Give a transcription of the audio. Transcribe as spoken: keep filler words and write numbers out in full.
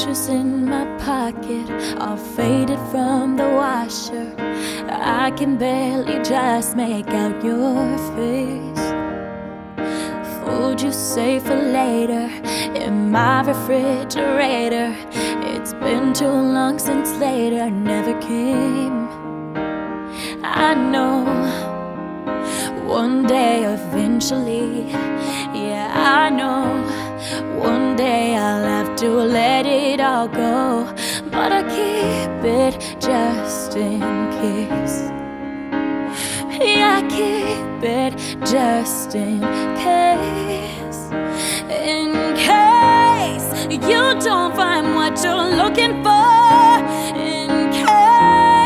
pictures in my pocket, all faded from the washer. I can barely just make out your face. Food you save for later in my refrigerator. It's been too long since later never came. I know one day eventually, yeah, I know one day I'll have to let it all go, but I keep it just in case. Yeah, I keep it just in case. In case you don't find what you're looking